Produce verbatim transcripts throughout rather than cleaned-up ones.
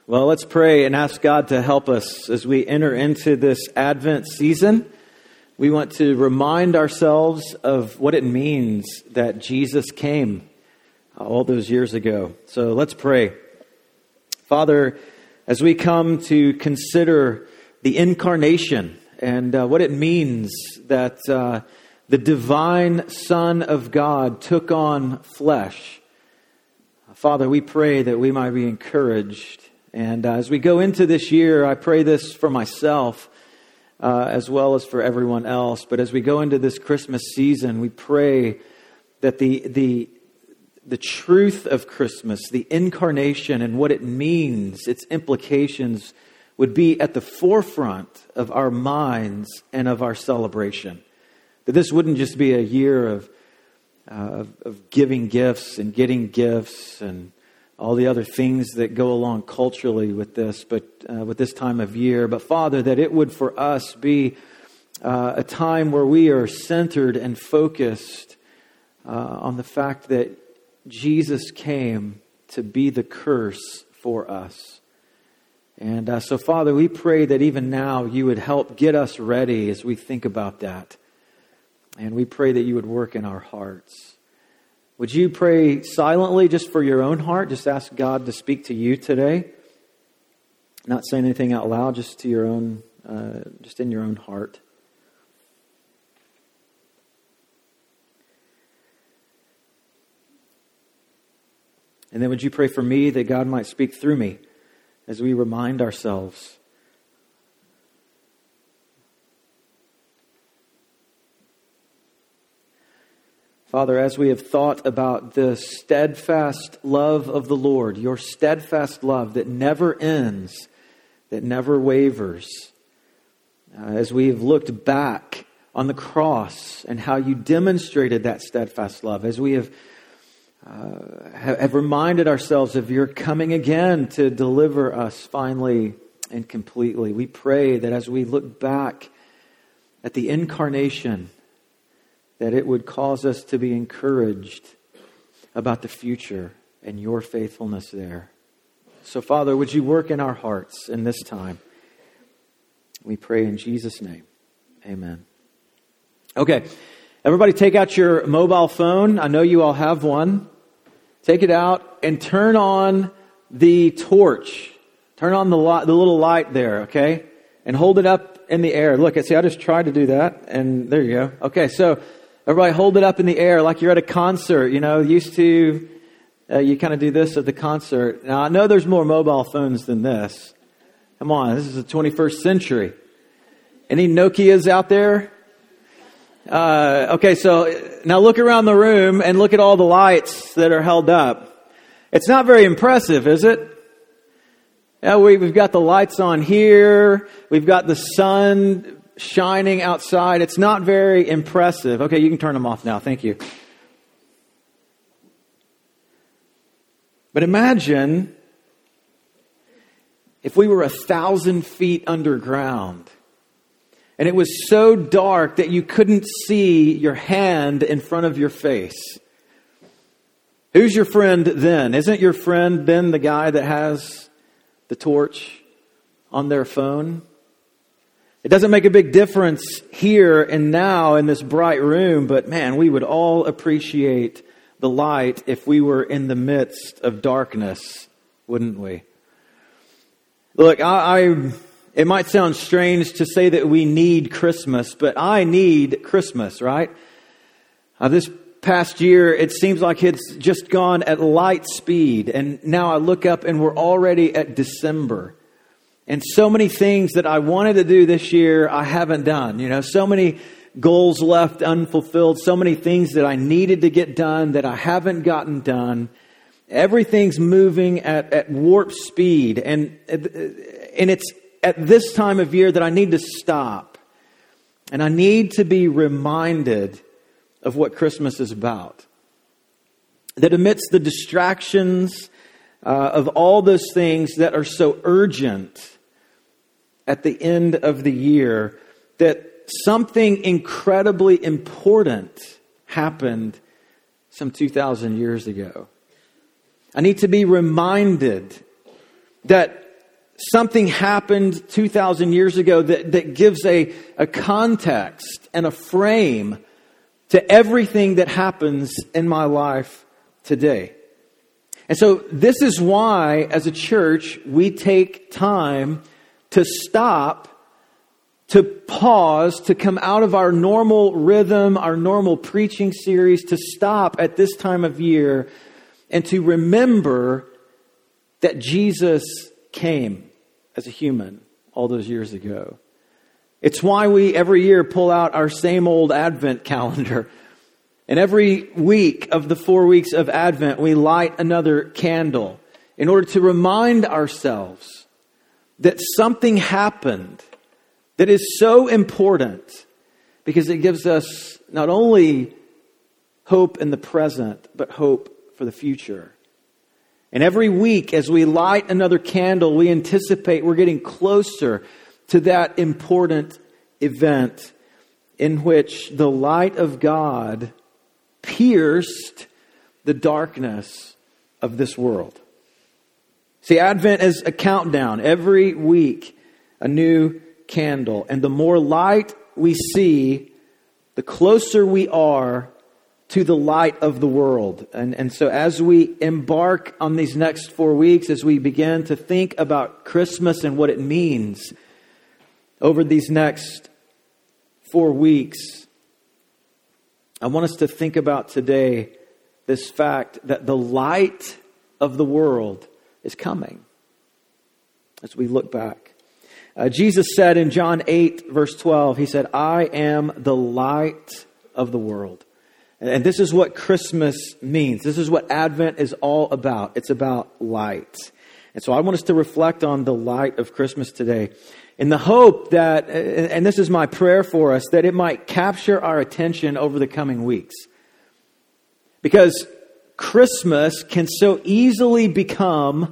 Well, let's pray and ask God to help us as we enter into this Advent season. We want to remind ourselves of what it means that Jesus came all those years ago. So let's pray. Father, as we come to consider the incarnation and uh, what it means that uh, the divine Son of God took on flesh, Father, we pray that we might be encouraged. And uh, as we go into this year, I pray this for myself uh, as well as for everyone else. But as we go into this Christmas season, we pray that the the the truth of Christmas, the incarnation and what it means, its implications, would be at the forefront of our minds and of our celebration. That this wouldn't just be a year of uh, of, of giving gifts and getting gifts and all the other things that go along culturally with this, but uh, with this time of year. But Father, that it would for us be uh, a time where we are centered and focused uh, on the fact that Jesus came to be the curse for us. And uh, so, Father, we pray that even now you would help get us ready as we think about that. And we pray that you would work in our hearts. Would you pray silently just for your own heart? Just ask God to speak to you today. Not saying anything out loud, just to your own, uh, just in your own heart. And then would you pray for me that God might speak through me as we remind ourselves. Father, as we have thought about the steadfast love of the Lord, your steadfast love that never ends, that never wavers, uh, as we have looked back on the cross and how you demonstrated that steadfast love, as we have, uh, have reminded ourselves of your coming again to deliver us finally and completely, we pray that as we look back at the incarnation, that it would cause us to be encouraged about the future and your faithfulness there. So, Father, would you work in our hearts in this time? We pray in Jesus' name. Amen. Okay, everybody take out your mobile phone. I know you all have one. Take it out and turn on the torch. Turn on the, light, the little light there, okay? And hold it up in the air. Look, see, I just tried to do that, and there you go. Okay, so everybody hold it up in the air like you're at a concert, you know, used to, uh, you kind of do this at the concert. Now, I know there's more mobile phones than this. Come on, this is the twenty-first century. Any Nokias out there? Uh, okay, so now look around the room and look at all the lights that are held up. It's not very impressive, is it? Yeah, we, we've got the lights on here. We've got the sun shining outside. It's not very impressive. Okay, you can turn them off now. Thank you. But imagine if we were a thousand feet underground and it was so dark that you couldn't see your hand in front of your face. Who's your friend then? Isn't your friend then the guy that has the torch on their phone? It doesn't make a big difference here and now in this bright room, but man, we would all appreciate the light if we were in the midst of darkness, wouldn't we? Look, I, I it might sound strange to say that we need Christmas, but I need Christmas, right? Uh, this past year, it seems like it's just gone at light speed, and now I look up and we're already at December. And so many things that I wanted to do this year, I haven't done. You know, so many goals left unfulfilled. So many things that I needed to get done that I haven't gotten done. Everything's moving at, at warp speed. And, and it's at this time of year that I need to stop. And I need to be reminded of what Christmas is about. That amidst the distractions uh, of all those things that are so urgent at the end of the year, that something incredibly important happened some two thousand years ago. I need to be reminded that Something happened two thousand years ago that, that gives a, a context and a frame to everything that happens in my life today. And so this is why, as a church, we take time to stop, to pause, to come out of our normal rhythm, our normal preaching series, to stop at this time of year and to remember that Jesus came as a human all those years ago. It's why we every year pull out our same old Advent calendar. And every week of the four weeks of Advent, we light another candle in order to remind ourselves that something happened that is so important, because it gives us not only hope in the present, but hope for the future. And every week as we light another candle, we anticipate we're getting closer to that important event in which the light of God pierced the darkness of this world. See, Advent is a countdown. Every week, a new candle. And the more light we see, the closer we are to the light of the world. And, and so as we embark on these next four weeks, as we begin to think about Christmas and what it means over these next four weeks, I want us to think about today this fact that the light of the world is coming as we look back. Uh, Jesus said in John eight, verse twelve, He said, I am the light of the world. And this is what Christmas means. This is what Advent is all about. It's about light. And so I want us to reflect on the light of Christmas today in the hope that, and this is my prayer for us, that it might capture our attention over the coming weeks. Because Christmas can so easily become,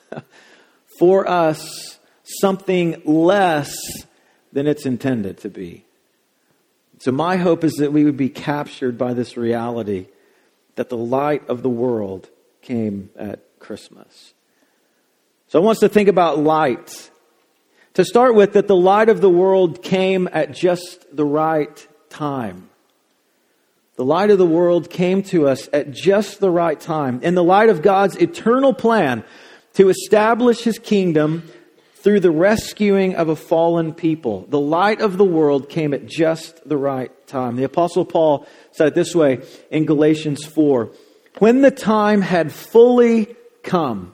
for us, something less than it's intended to be. So my hope is that we would be captured by this reality that the light of the world came at Christmas. So I want us to think about light. To start with, that the light of the world came at just the right time. The light of the world came to us at just the right time. In the light of God's eternal plan to establish His kingdom through the rescuing of a fallen people. The light of the world came at just the right time. The Apostle Paul said it this way in Galatians four. When the time had fully come.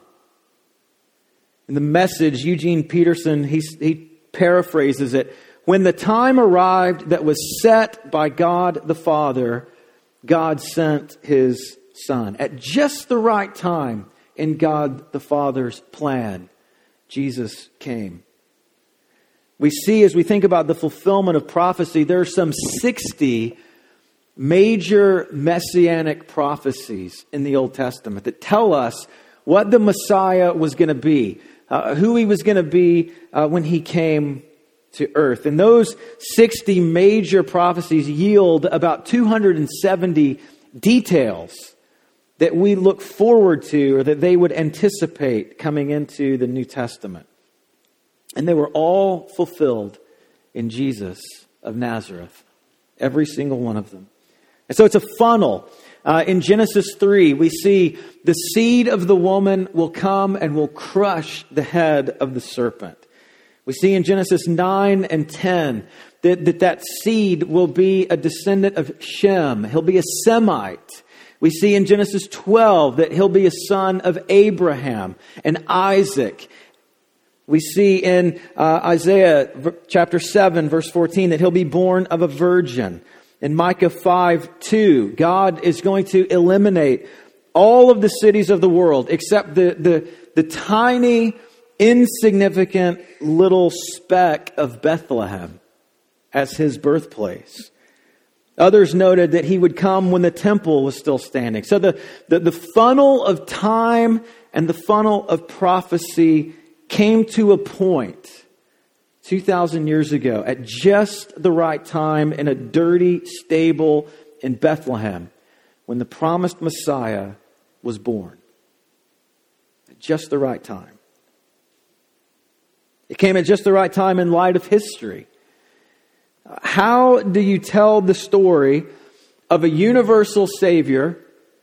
In the Message, Eugene Peterson, he, he paraphrases it. When the time arrived that was set by God the Father, God sent His Son. At just the right time in God the Father's plan, Jesus came. We see, as we think about the fulfillment of prophecy, there are some sixty major messianic prophecies in the Old Testament that tell us what the Messiah was going to be, uh, who He was going to be uh, when He came to earth. And those sixty major prophecies yield about two hundred seventy details that we look forward to, or that they would anticipate coming into the New Testament. And they were all fulfilled in Jesus of Nazareth. Every single one of them. And so it's a funnel. Uh, in Genesis three, we see the seed of the woman will come and will crush the head of the serpent. We see in Genesis nine and ten that that, that seed will be a descendant of Shem. He'll be a Semite. We see in Genesis twelve that he'll be a son of Abraham and Isaac. We see in uh, Isaiah chapter seven, verse fourteen, that he'll be born of a virgin. In Micah five two, God is going to eliminate all of the cities of the world except the, the, the tiny, insignificant little speck of Bethlehem as His birthplace. Others noted that He would come when the temple was still standing. So the, the, the funnel of time and the funnel of prophecy came to a point two thousand years ago at just the right time in a dirty stable in Bethlehem when the promised Messiah was born. At just the right time. It came at just the right time in light of history. How do you tell the story of a universal Savior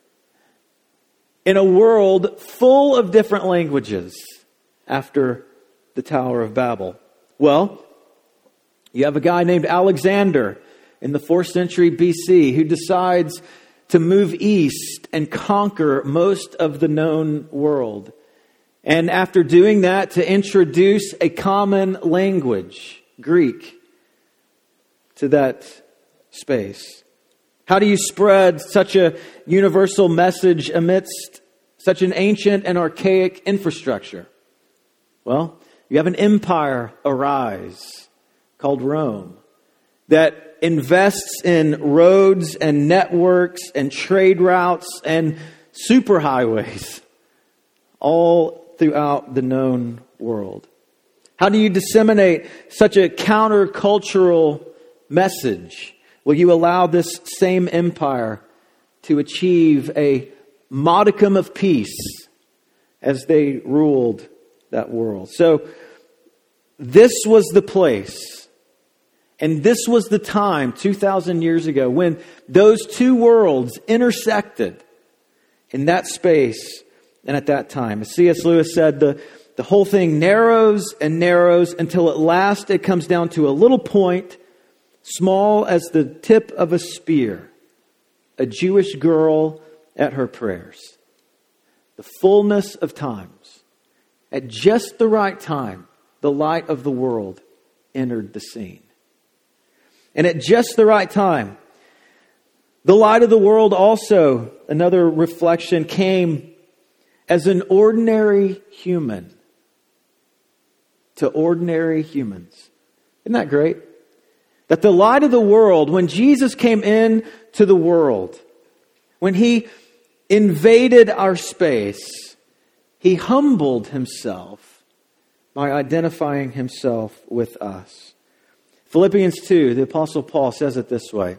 in a world full of different languages after the Tower of Babel? Well, you have a guy named Alexander in the fourth century B C who decides to move east and conquer most of the known world. And after doing that, to introduce a common language, Greek, to that space. How do you spread such a universal message amidst such an ancient and archaic infrastructure? Well, you have an empire arise called Rome that invests in roads and networks and trade routes and superhighways all throughout the known world. How do you disseminate such a countercultural message? Will you allow this same empire to achieve a modicum of peace as they ruled that world? So this was the place, and this was the time two thousand years ago when those two worlds intersected in that space and at that time. As C S Lewis said, the, the whole thing narrows and narrows until at last it comes down to a little point, small as the tip of a spear, a Jewish girl at her prayers. The fullness of times. At just the right time, the light of the world entered the scene. And at just the right time, the light of the world also, another reflection, came as an ordinary human to ordinary humans. Isn't that great? That the light of the world, when Jesus came in to the world, when He invaded our space, He humbled Himself by identifying Himself with us. Philippians two, the Apostle Paul says it this way.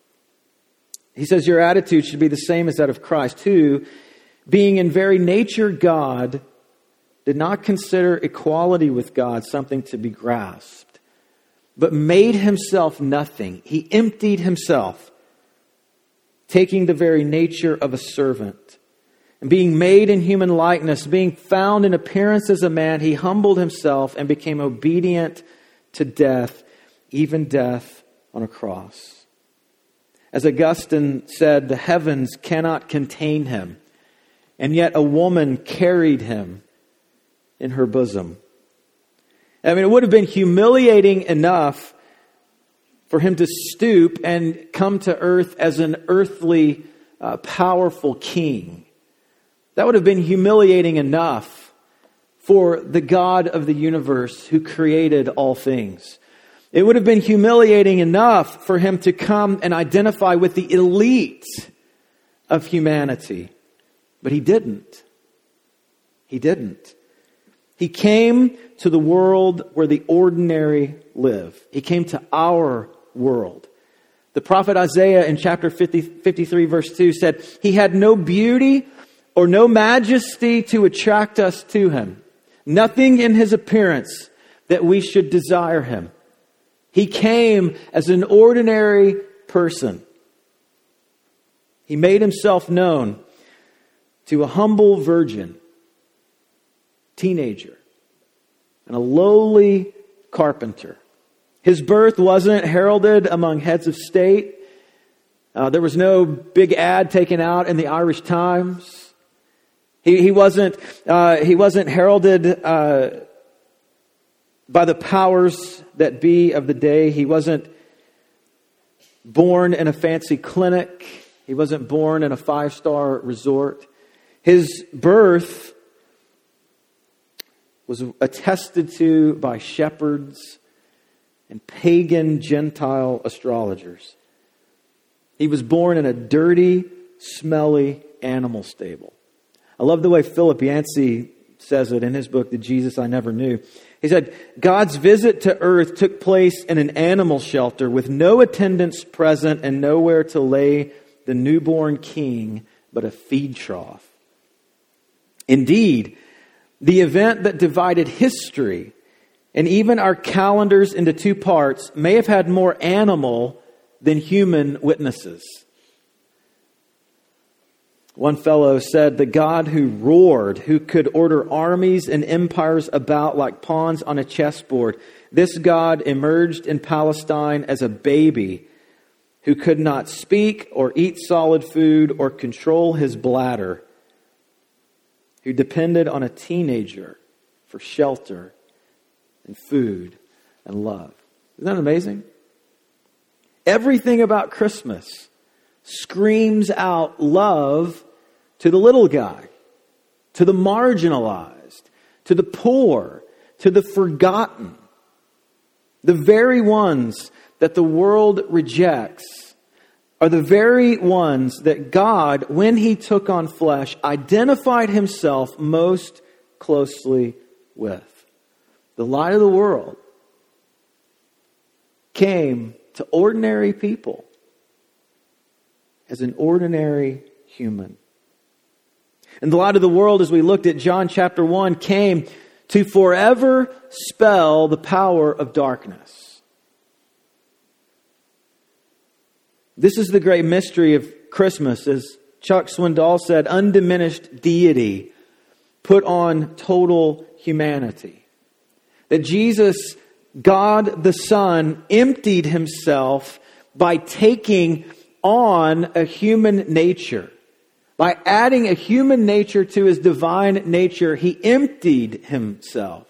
He says, your attitude should be the same as that of Christ, who, being in very nature God, did not consider equality with God something to be grasped, but made Himself nothing. He emptied Himself, taking the very nature of a servant. And being made in human likeness, being found in appearance as a man, He humbled Himself and became obedient to death, even death on a cross. As Augustine said, the heavens cannot contain Him, and yet a woman carried Him in her bosom. I mean, it would have been humiliating enough for Him to stoop and come to earth as an earthly, uh, powerful king. That would have been humiliating enough for the God of the universe who created all things. It would have been humiliating enough for Him to come and identify with the elite of humanity. But He didn't. He didn't. He came to the world where the ordinary live. He came to our world. The prophet Isaiah in chapter fifty, fifty-three verse two said, He had no beauty or no majesty to attract us to Him. Nothing in His appearance that we should desire Him. He came as an ordinary person. He made Himself known to a humble virgin, teenager, and a lowly carpenter. His birth wasn't heralded among heads of state. Uh, there was no big ad taken out in the Irish Times. He, he wasn't. Uh, he wasn't heralded uh, by the powers that be of the day. He wasn't born in a fancy clinic. He wasn't born in a five-star resort. His birth was attested to by shepherds and pagan Gentile astrologers. He was born in a dirty, smelly animal stable. I love the way Philip Yancey says it in his book, The Jesus I Never Knew. He said, God's visit to earth took place in an animal shelter with no attendants present and nowhere to lay the newborn king but a feed trough. Indeed, the event that divided history and even our calendars into two parts may have had more animal than human witnesses. One fellow said, the God who roared, who could order armies and empires about like pawns on a chessboard, this God emerged in Palestine as a baby who could not speak or eat solid food or control his bladder, who depended on a teenager for shelter and food and love. Isn't that amazing? Everything about Christmas screams out love to the little guy, to the marginalized, to the poor, to the forgotten. The very ones that the world rejects are the very ones that God, when He took on flesh, identified Himself most closely with. The light of the world came to ordinary people as an ordinary human. And the light of the world, as we looked at John chapter one, came to forever spell the power of darkness. This is the great mystery of Christmas, as Chuck Swindoll said, undiminished deity put on total humanity. That Jesus, God the Son, emptied Himself by taking on a human nature. By adding a human nature to His divine nature, He emptied Himself.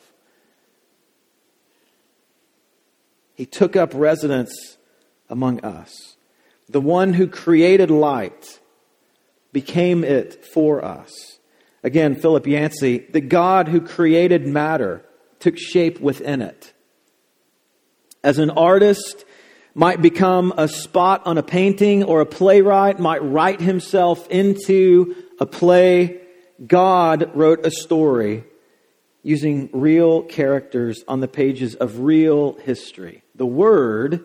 He took up residence among us. The one who created light became it for us. Again, Philip Yancey, the God who created matter took shape within it. As an artist might become a spot on a painting, or a playwright might write himself into a play, God wrote a story using real characters on the pages of real history. The Word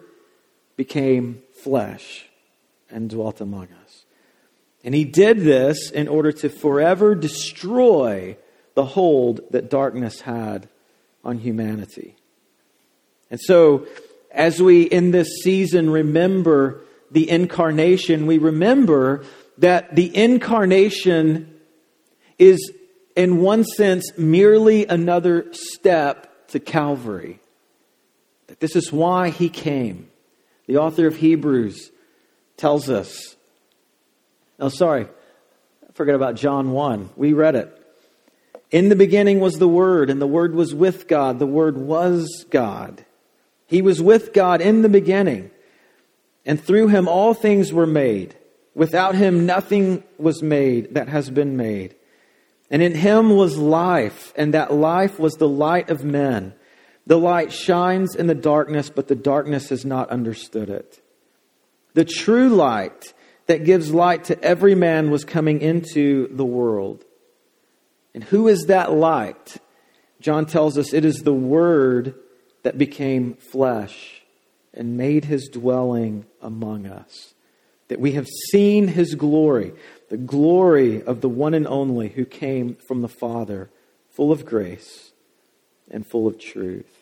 became flesh and dwelt among us. And He did this in order to forever destroy the hold that darkness had on humanity. And so, as we in this season remember the incarnation, we remember that the incarnation is, in one sense, merely another step to Calvary. That this is why He came. The author of Hebrews tells us. Oh, sorry. I forgot about John one. We read it. In the beginning was the Word, and the Word was with God. The Word was God. He was with God in the beginning, and through Him all things were made. Without Him nothing was made that has been made. And in Him was life, and that life was the light of men. The light shines in the darkness, but the darkness has not understood it. The true light that gives light to every man was coming into the world. And who is that light? John tells us it is the Word that became flesh and made His dwelling among us. That we have seen His glory, the glory of the one and only who came from the Father, full of grace and full of truth.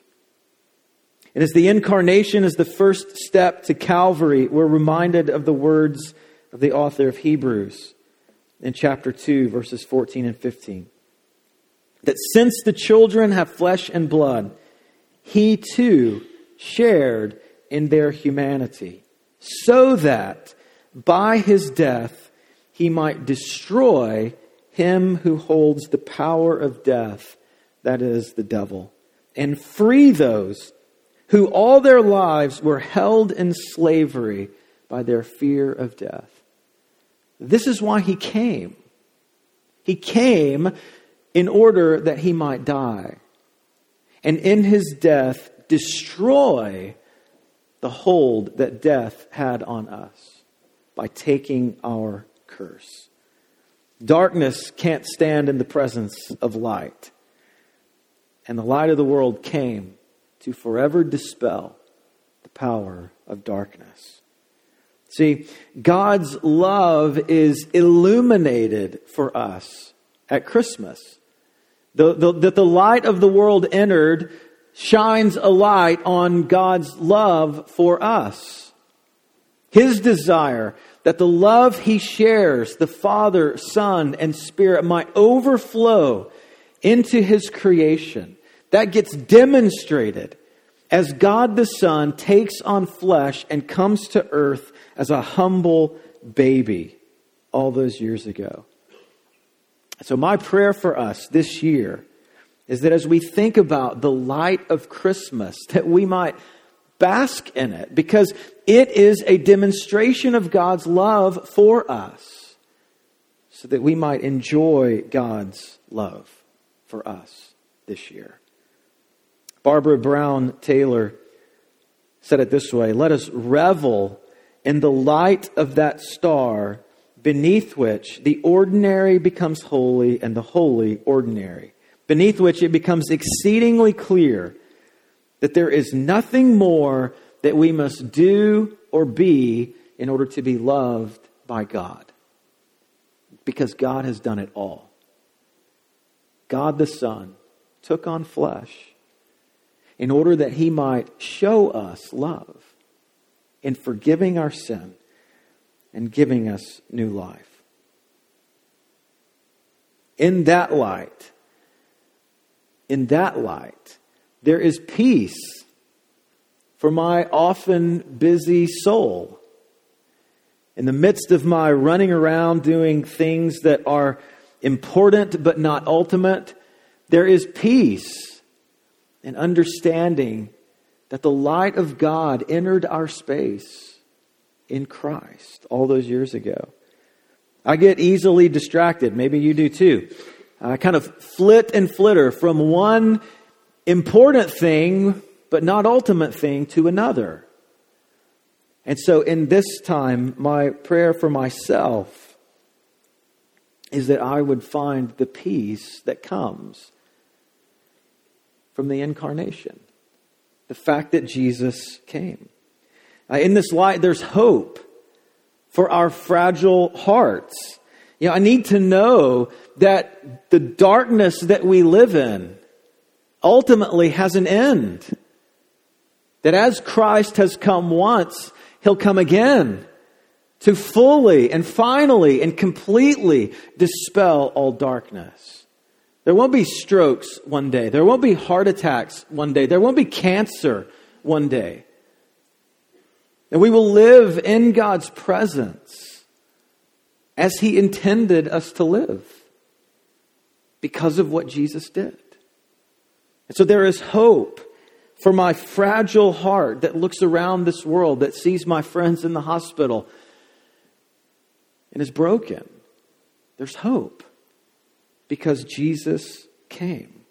And as the incarnation is the first step to Calvary, we're reminded of the words of the author of Hebrews in chapter two, verses fourteen and fifteen. That since the children have flesh and blood, He too shared in their humanity, so that by His death He might destroy him who holds the power of death, that is, the devil, and free those who all their lives were held in slavery by their fear of death. This is why He came. He came in order that He might die, and in His death destroy the hold that death had on us by taking our curse. Darkness can't stand in the presence of light. And the light of the world came to forever dispel the power of darkness. See, God's love is illuminated for us at Christmas. The, the, that the light of the world entered shines a light on God's love for us. His desire that the love He shares, the Father, Son, and Spirit, might overflow into His creation. That gets demonstrated as God the Son takes on flesh and comes to earth as a humble baby all those years ago. So my prayer for us this year is that as we think about the light of Christmas, that we might bask in it, because it is a demonstration of God's love for us, so that we might enjoy God's love for us this year. Barbara Brown Taylor said it this way: let us revel in the light of that star beneath which the ordinary becomes holy and the holy ordinary, beneath which it becomes exceedingly clear that there is nothing more that we must do or be in order to be loved by God, because God has done it all. God the Son took on flesh in order that He might show us love in forgiving our sin and giving us new life. In that light, in that light, there is peace for my often busy soul. In the midst of my running around doing things that are important but not ultimate, there is peace and understanding that the light of God entered our space in Christ all those years ago. I get easily distracted. Maybe you do too. I kind of flit and flitter from one important thing, but not ultimate thing, to another. And so in this time, my prayer for myself is that I would find the peace that comes from the incarnation. The fact that Jesus came. Uh, in this light, there's hope for our fragile hearts. You know, I need to know that the darkness that we live in ultimately has an end. That as Christ has come once, He'll come again to fully and finally and completely dispel all darkness. There won't be strokes one day. There won't be heart attacks one day. There won't be cancer one day. And we will live in God's presence as He intended us to live because of what Jesus did. And so there is hope for my fragile heart that looks around this world, that sees my friends in the hospital and is broken. There's hope because Jesus came.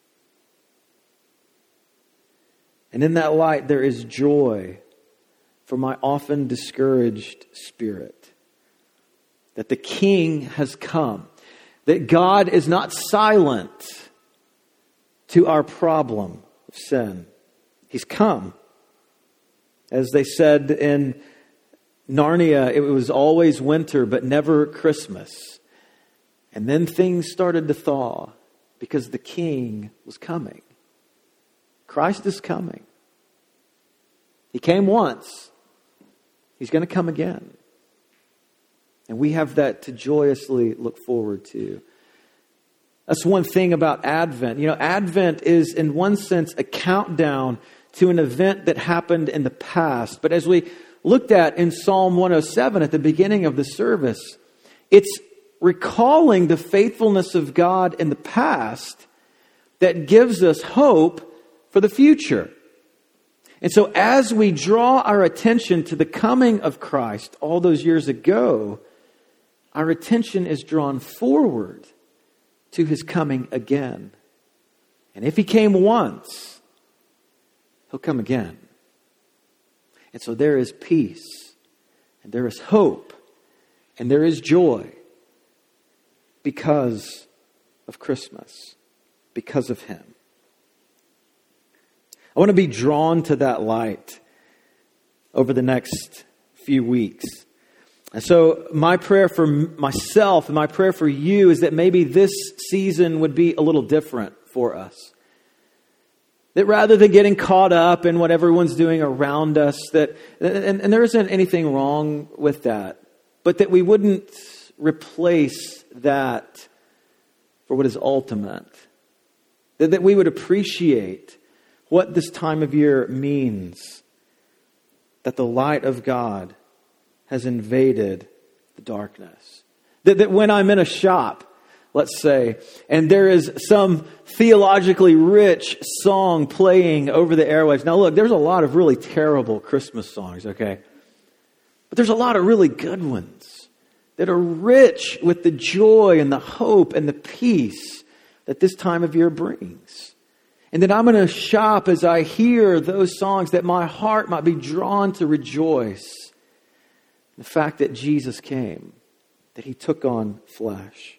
And in that light, there is joy for my often discouraged spirit, that the King has come, that God is not silent to our problem of sin. He's come. As they said in Narnia, it was always winter, but never Christmas. And then things started to thaw because the King was coming. Christ is coming. He came once. He's going to come again. And we have that to joyously look forward to. That's one thing about Advent. You know, Advent is in one sense a countdown to an event that happened in the past. But as we looked at in Psalm one oh seven at the beginning of the service, it's recalling the faithfulness of God in the past that gives us hope for the future. And so as we draw our attention to the coming of Christ all those years ago, our attention is drawn forward to His coming again. And if He came once, He'll come again. And so there is peace, and there is hope, and there is joy because of Christmas, because of Him. I want to be drawn to that light over the next few weeks. And so my prayer for myself and my prayer for you is that maybe this season would be a little different for us. That rather than getting caught up in what everyone's doing around us, that and, and there isn't anything wrong with that, but that we wouldn't replace that for what is ultimate. That, that we would appreciate what this time of year means. That the light of God has invaded the darkness. That, that when I'm in a shop, let's say, and there is some theologically rich song playing over the airwaves. Now look, there's a lot of really terrible Christmas songs, okay? But there's a lot of really good ones that are rich with the joy and the hope and the peace that this time of year brings. And that I'm going to shop as I hear those songs, that my heart might be drawn to rejoice. The fact that Jesus came, that He took on flesh.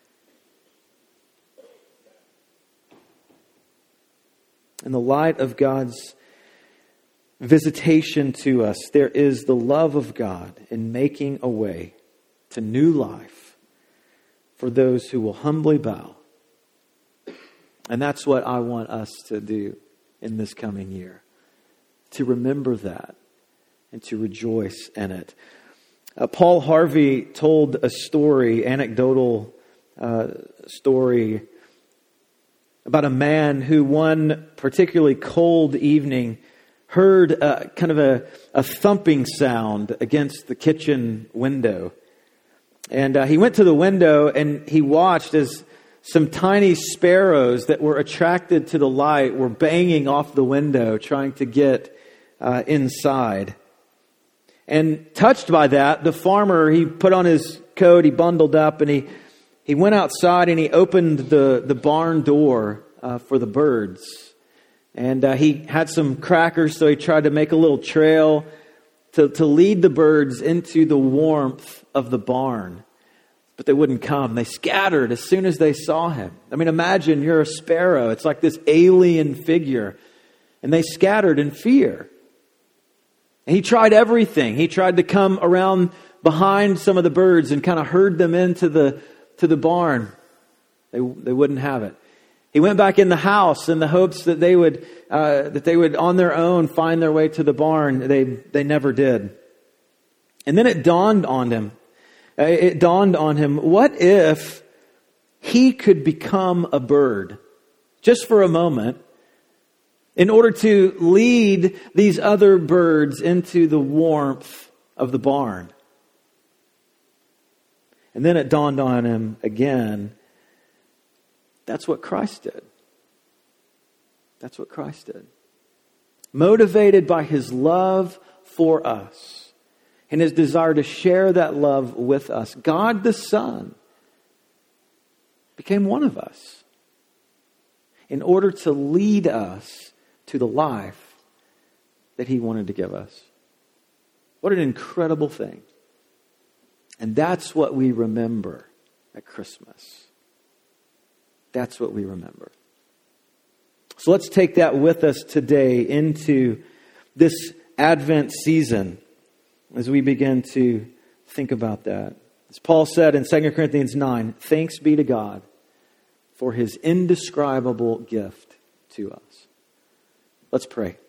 In the light of God's visitation to us, there is the love of God in making a way to new life for those who will humbly bow. And that's what I want us to do in this coming year. To remember that and to rejoice in it. Uh, Paul Harvey told a story, anecdotal uh, story, about a man who one particularly cold evening heard a, kind of a, a thumping sound against the kitchen window. And uh, he went to the window and he watched as some tiny sparrows that were attracted to the light were banging off the window, trying to get uh, inside. And touched by that, the farmer, he put on his coat, he bundled up, and he He went outside and he opened the, the barn door uh, for the birds. And uh, he had some crackers, so he tried to make a little trail to, to lead the birds into the warmth of the barn. But they wouldn't come. They scattered as soon as they saw him. I mean, imagine you're a sparrow. It's like this alien figure. And they scattered in fear. And he tried everything. He tried to come around behind some of the birds and kind of herd them into the to the barn. They they wouldn't have it. He went back in the house in the hopes that they would uh, that they would on their own find their way to the barn. They they never did. And then it dawned on him. It dawned on him. What if he could become a bird, just for a moment, in order to lead these other birds into the warmth of the barn? And then it dawned on him again, that's what Christ did. That's what Christ did. Motivated by His love for us and His desire to share that love with us, God the Son became one of us in order to lead us to the life that He wanted to give us. What an incredible thing. And that's what we remember at Christmas. That's what we remember. So let's take that with us today into this Advent season as we begin to think about that. As Paul said in Second Corinthians nine, thanks be to God for His indescribable gift to us. Let's pray.